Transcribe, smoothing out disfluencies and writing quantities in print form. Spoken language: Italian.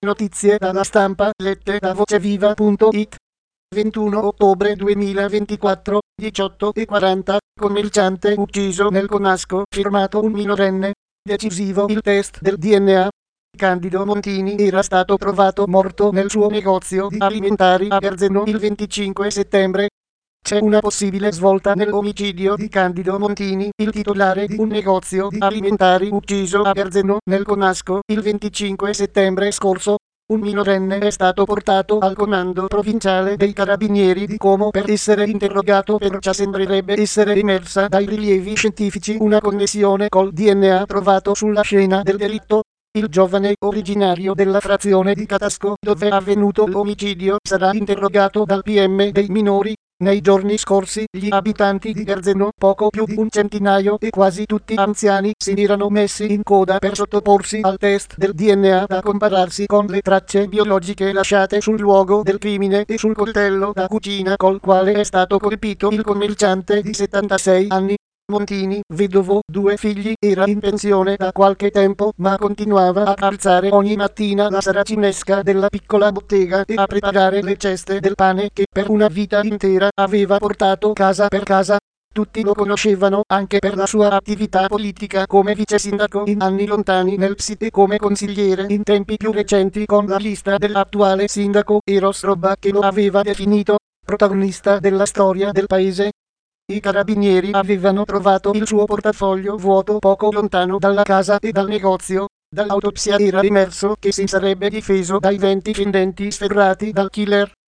Notizie dalla stampa lette da voceviva.it. 21 ottobre 2024, 18:40, commerciante ucciso nel Conasco, firmato un minorenne. Decisivo il test del DNA. Candido Montini era stato trovato morto nel suo negozio di alimentari a Berzeno il 25 settembre. C'è una possibile svolta nell'omicidio di Candido Montini, il titolare di un negozio di alimentari ucciso a Berzeno nel Conasco il 25 settembre scorso. Un minorenne è stato portato al comando provinciale dei carabinieri di Como per essere interrogato, perché sembrerebbe essere emersa dai rilievi scientifici una connessione col DNA trovato sulla scena del delitto. Il giovane, originario della frazione di Catasco dove è avvenuto l'omicidio, sarà interrogato dal PM dei minori. Nei giorni scorsi gli abitanti di Berzeno, poco più di un centinaio e quasi tutti anziani, si erano messi in coda per sottoporsi al test del DNA da compararsi con le tracce biologiche lasciate sul luogo del crimine e sul coltello da cucina col quale è stato colpito il commerciante di 76 anni. Montini, vedovo, 2 figli, era in pensione da qualche tempo, ma continuava a alzare ogni mattina la saracinesca della piccola bottega e a preparare le ceste del pane che per una vita intera aveva portato casa per casa. Tutti lo conoscevano anche per la sua attività politica come vice sindaco in anni lontani nel PSI e come consigliere in tempi più recenti con la lista dell'attuale sindaco Eros Robba, che lo aveva definito protagonista della storia del paese. I carabinieri avevano trovato il suo portafoglio vuoto poco lontano dalla casa e dal negozio. Dall'autopsia era emerso che si sarebbe difeso dai 20 fendenti sferrati dal killer.